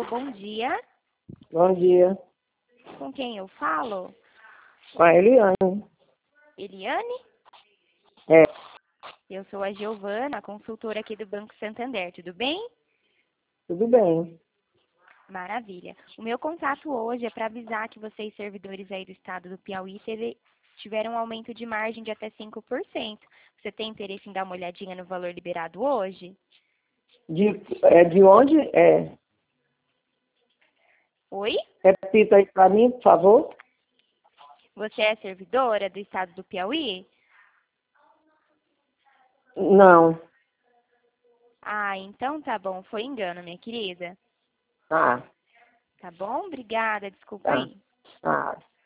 bom dia. Bom dia. Com quem eu falo? Com a Eliane. Eliane? É, Eu sou a Giovana, consultora aqui do Banco Santander, tudo bem? tudo bem. Maravilha. O meu contato hoje é para avisar que vocês, servidores aí do estado do Piauí, tiveram um aumento de margem de até 5%. Você tem interesse em dar uma olhadinha no valor liberado hoje? De onde? Oi? Repita aí para mim, por favor. Você é servidora do estado do Piauí? Não. Ah, então tá bom. Foi engano, minha querida. Ah, Tá bom? Obrigada. Desculpa tá. aí. Ah.